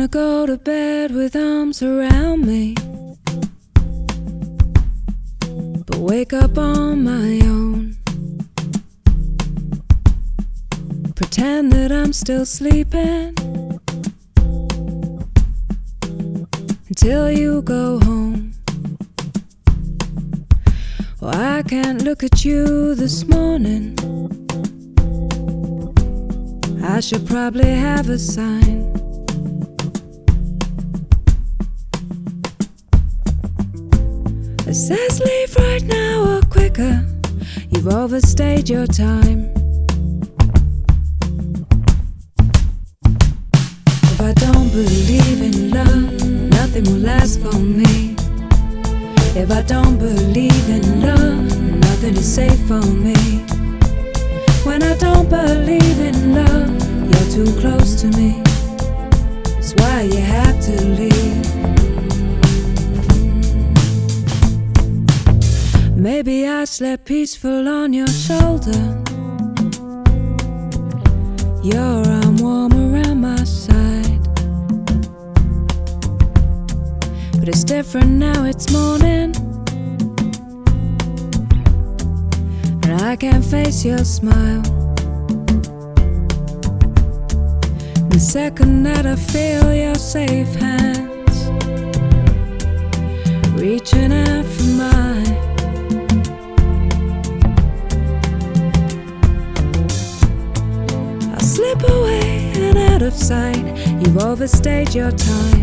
go to bed with arms around me, but wake up on my own. Pretend that I'm still sleeping until you go home. Well, I can't look at you this morning. I should probably have a sign. It says leave right now or quicker. You've overstayed your time. If I don't believe in love, nothing will last for me. If I don't believe in love, nothing is safe for me. When I don't believe in love, you're too close to me. That's why you have to leave. Maybe I slept peaceful on your shoulder, your arm warm around my side. But it's different now, it's morning, and I can't face your smile. The second that I feel your safe hands reaching out for mine, I'll slip away and out of sight. You've overstayed your time.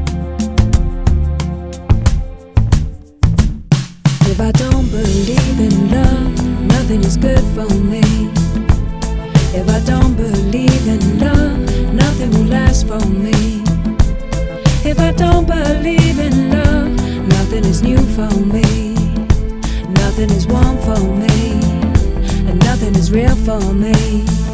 If I don't believe in love, nothing is good for me. If I don't believe in love, nothing will last for me. If I don't believe in love, nothing is new for me. Nothing is warm for me, and nothing is real for me.